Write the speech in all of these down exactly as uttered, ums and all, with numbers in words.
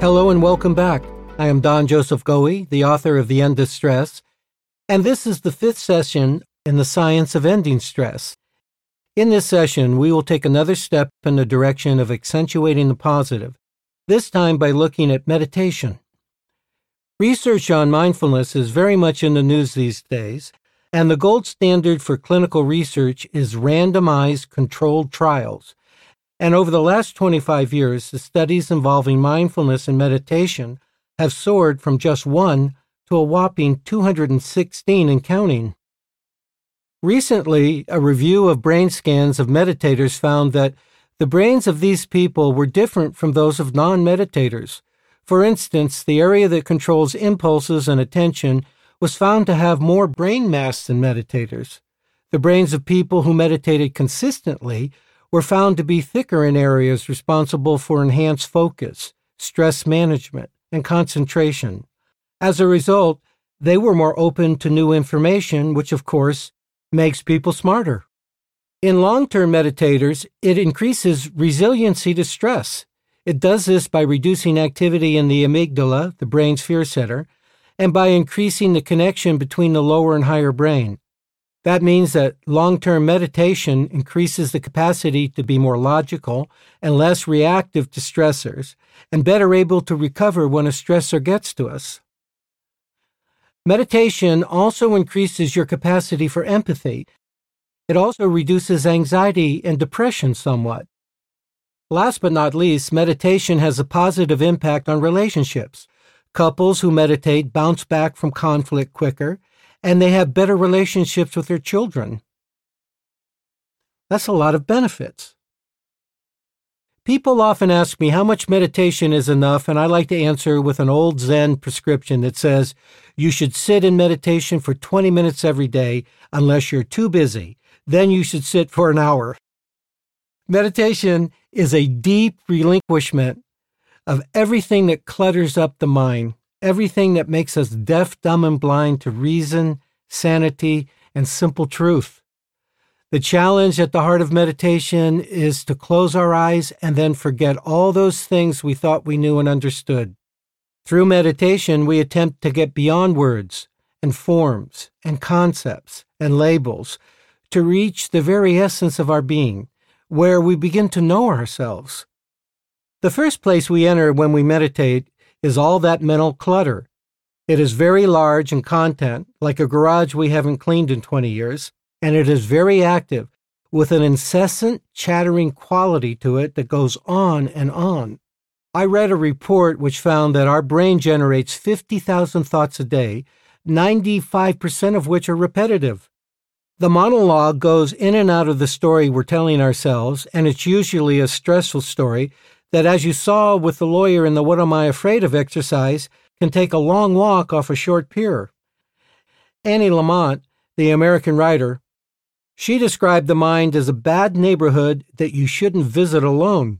Hello and welcome back. I am Don Joseph Goey, the author of The End of Stress, and this is the fifth session in the science of ending stress. In this session, we will take another step in the direction of accentuating the positive, this time by looking at meditation. Research on mindfulness is very much in the news these days, and the gold standard for clinical research is randomized controlled trials. And over the last twenty-five years, the studies involving mindfulness and meditation have soared from just one to a whopping two hundred sixteen and counting. Recently, a review of brain scans of meditators found that the brains of these people were different from those of non-meditators. For instance, the area that controls impulses and attention was found to have more brain mass than meditators. The brains of people who meditated consistently were found to be thicker in areas responsible for enhanced focus, stress management, and concentration. As a result, they were more open to new information, which of course makes people smarter. In long-term meditators, it increases resiliency to stress. It does this by reducing activity in the amygdala, the brain's fear center, and by increasing the connection between the lower and higher brain. That means that long-term meditation increases the capacity to be more logical and less reactive to stressors, and better able to recover when a stressor gets to us. Meditation also increases your capacity for empathy. It also reduces anxiety and depression somewhat. Last but not least, meditation has a positive impact on relationships. Couples who meditate bounce back from conflict quicker, and they have better relationships with their children. That's a lot of benefits. People often ask me how much meditation is enough, and I like to answer with an old Zen prescription that says you should sit in meditation for twenty minutes every day unless you're too busy. Then you should sit for an hour. Meditation is a deep relinquishment of everything that clutters up the mind, everything that makes us deaf, dumb, and blind to reason, sanity, and simple truth. The challenge at the heart of meditation is to close our eyes and then forget all those things we thought we knew and understood. Through meditation, we attempt to get beyond words and forms and concepts and labels to reach the very essence of our being, where we begin to know ourselves. The first place we enter when we meditate is all that mental clutter. It is very large in content, like a garage we haven't cleaned in twenty years, and it is very active, with an incessant chattering quality to it that goes on and on. I read a report which found that our brain generates fifty thousand thoughts a day, ninety-five percent of which are repetitive. The monologue goes in and out of the story we're telling ourselves, and it's usually a stressful story that, as you saw with the lawyer in the What Am I Afraid Of exercise, can take a long walk off a short pier. Annie Lamott, the American writer, she described the mind as a bad neighborhood that you shouldn't visit alone.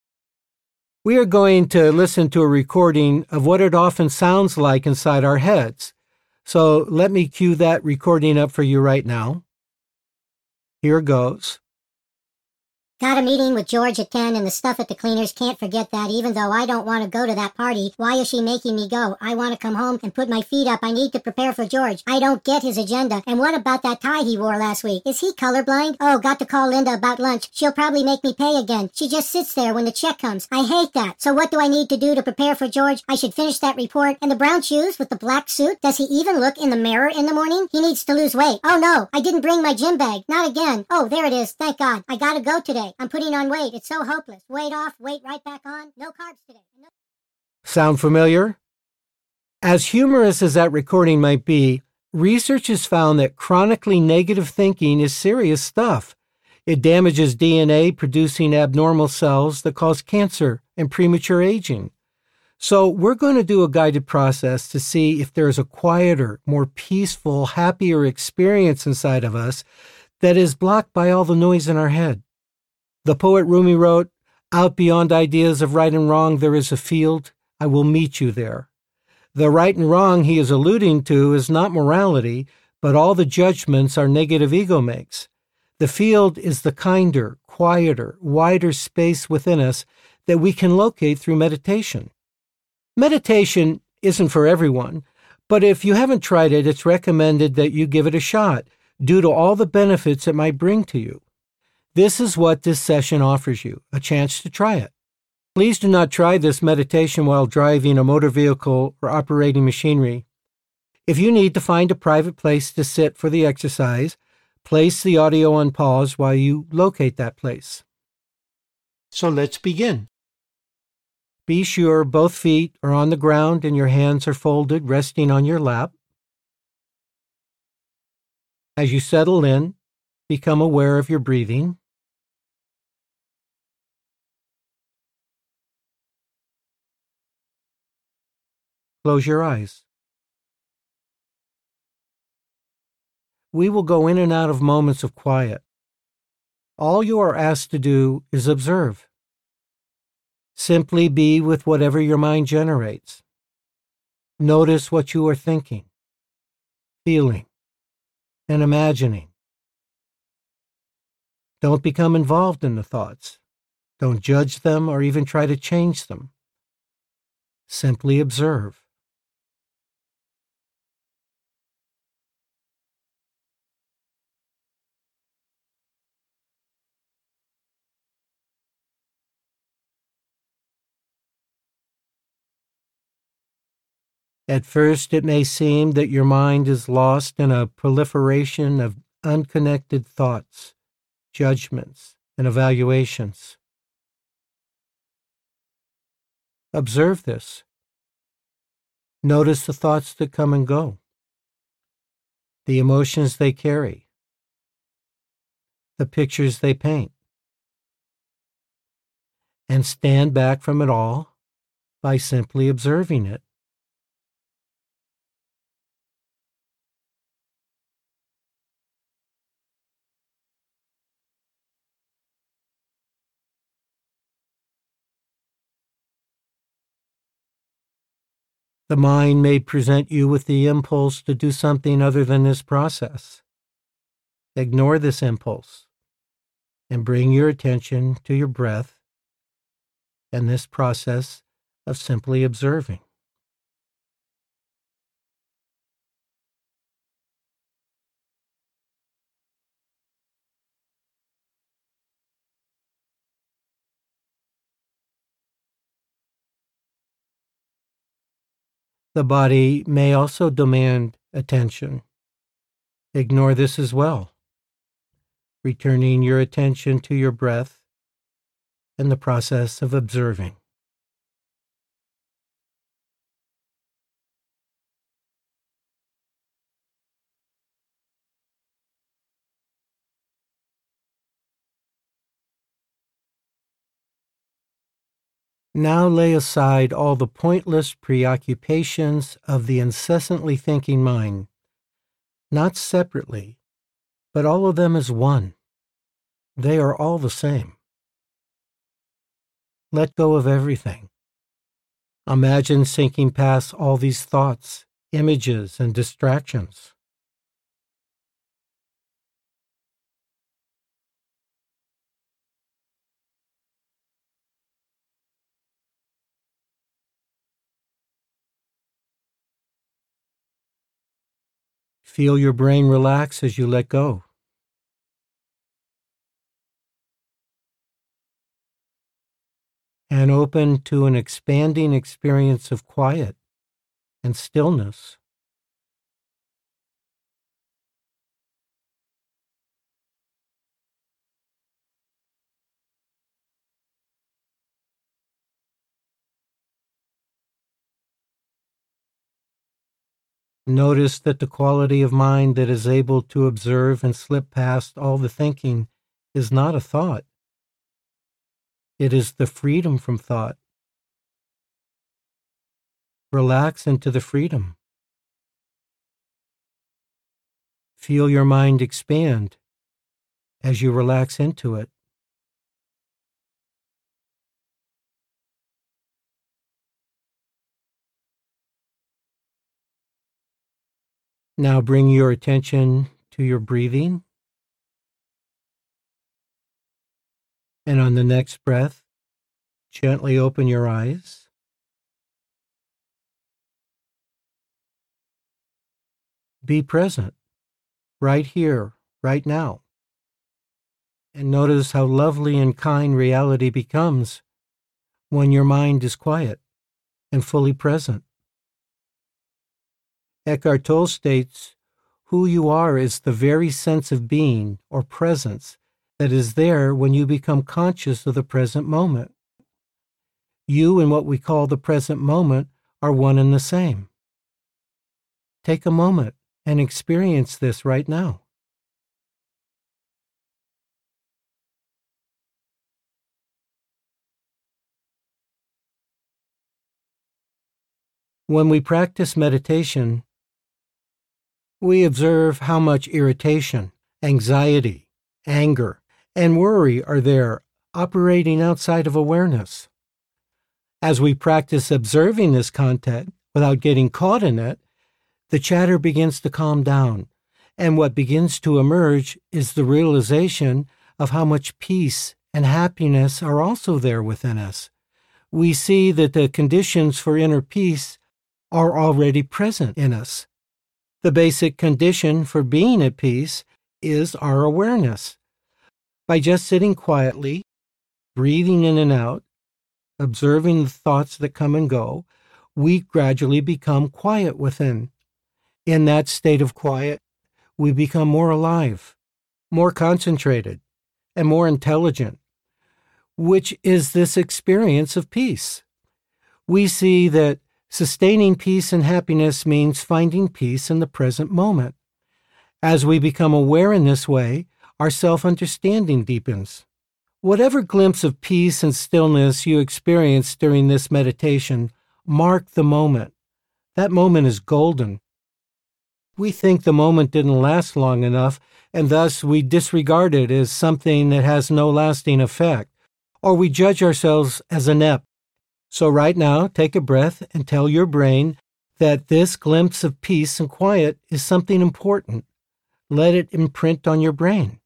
We are going to listen to a recording of what it often sounds like inside our heads. So let me cue that recording up for you right now. Here goes. Got a meeting with George at ten, and the stuff at the cleaners, can't forget that. Even though I don't want to go to that party, why is she making me go? I want to come home and put my feet up. I need to prepare for George. I don't get his agenda. And what about that tie he wore last week? Is he colorblind? Oh, got to call Linda about lunch. She'll probably make me pay again. She just sits there when the check comes. I hate that. So what do I need to do to prepare for George? I should finish that report. And the brown shoes with the black suit? Does he even look in the mirror in the morning? He needs to lose weight. Oh no, I didn't bring my gym bag. Not again. Oh, there it is. Thank God. I gotta go today. I'm putting on weight. It's so hopeless. Weight off, weight right back on. No carbs today. No- Sound familiar? As humorous as that recording might be, research has found that chronically negative thinking is serious stuff. It damages D N A, producing abnormal cells that cause cancer and premature aging. So we're going to do a guided process to see if there is a quieter, more peaceful, happier experience inside of us that is blocked by all the noise in our head. The poet Rumi wrote, "Out beyond ideas of right and wrong there is a field. I will meet you there." The right and wrong he is alluding to is not morality, but all the judgments our negative ego makes. The field is the kinder, quieter, wider space within us that we can locate through meditation. Meditation isn't for everyone, but if you haven't tried it, it's recommended that you give it a shot due to all the benefits it might bring to you. This is what this session offers you, a chance to try it. Please do not try this meditation while driving a motor vehicle or operating machinery. If you need to find a private place to sit for the exercise, place the audio on pause while you locate that place. So let's begin. Be sure both feet are on the ground and your hands are folded, resting on your lap. As you settle in, become aware of your breathing. Close your eyes. We will go in and out of moments of quiet. All you are asked to do is observe. Simply be with whatever your mind generates. Notice what you are thinking, feeling, and imagining. Don't become involved in the thoughts. Don't judge them or even try to change them. Simply observe. At first, it may seem that your mind is lost in a proliferation of unconnected thoughts, judgments, and evaluations. Observe this. Notice the thoughts that come and go, the emotions they carry, the pictures they paint, and stand back from it all by simply observing it. The mind may present you with the impulse to do something other than this process. Ignore this impulse and bring your attention to your breath and this process of simply observing. The body may also demand attention. Ignore this as well, returning your attention to your breath and the process of observing. Now lay aside all the pointless preoccupations of the incessantly thinking mind, not separately, but all of them as one. They are all the same. Let go of everything. Imagine sinking past all these thoughts, images, and distractions. Feel your brain relax as you let go. And open to an expanding experience of quiet and stillness. Notice that the quality of mind that is able to observe and slip past all the thinking is not a thought. It is the freedom from thought. Relax into the freedom. Feel your mind expand as you relax into it. Now bring your attention to your breathing. And on the next breath, gently open your eyes. Be present, right here, right now. And notice how lovely and kind reality becomes when your mind is quiet and fully present. Eckhart Tolle states, who you are is the very sense of being or presence that is there when you become conscious of the present moment. You and what we call the present moment are one and the same. Take a moment and experience this right now. When we practice meditation, we observe how much irritation, anxiety, anger, and worry are there operating outside of awareness. As we practice observing this content without getting caught in it, the chatter begins to calm down, and what begins to emerge is the realization of how much peace and happiness are also there within us. We see that the conditions for inner peace are already present in us. The basic condition for being at peace is our awareness. By just sitting quietly, breathing in and out, observing the thoughts that come and go, we gradually become quiet within. In that state of quiet, we become more alive, more concentrated, and more intelligent, which is this experience of peace. We see that sustaining peace and happiness means finding peace in the present moment. As we become aware in this way, our self-understanding deepens. Whatever glimpse of peace and stillness you experience during this meditation, mark the moment. That moment is golden. We think the moment didn't last long enough, and thus we disregard it as something that has no lasting effect, or we judge ourselves as inept. So right now, take a breath and tell your brain that this glimpse of peace and quiet is something important. Let it imprint on your brain.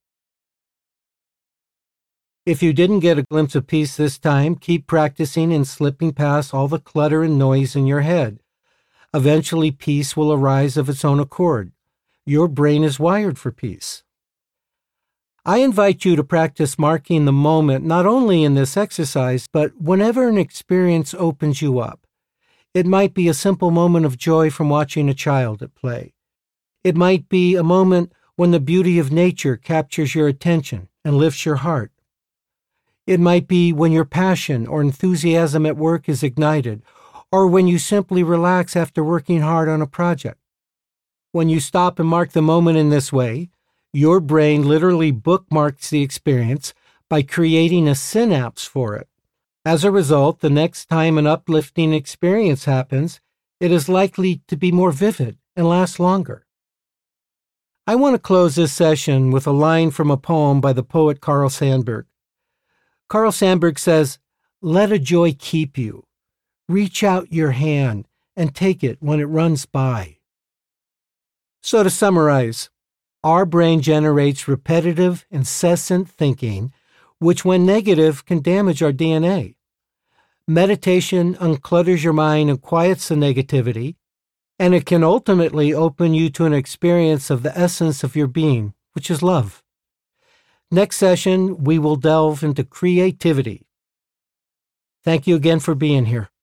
If you didn't get a glimpse of peace this time, keep practicing and slipping past all the clutter and noise in your head. Eventually, peace will arise of its own accord. Your brain is wired for peace. I invite you to practice marking the moment not only in this exercise, but whenever an experience opens you up. It might be a simple moment of joy from watching a child at play. It might be a moment when the beauty of nature captures your attention and lifts your heart. It might be when your passion or enthusiasm at work is ignited, or when you simply relax after working hard on a project. When you stop and mark the moment in this way, your brain literally bookmarks the experience by creating a synapse for it. As a result, the next time an uplifting experience happens, it is likely to be more vivid and last longer. I want to close this session with a line from a poem by the poet Carl Sandburg. Carl Sandburg says, "Let a joy keep you. Reach out your hand and take it when it runs by." So to summarize, our brain generates repetitive, incessant thinking, which when negative can damage our D N A. Meditation unclutters your mind and quiets the negativity, and it can ultimately open you to an experience of the essence of your being, which is love. Next session, we will delve into creativity. Thank you again for being here.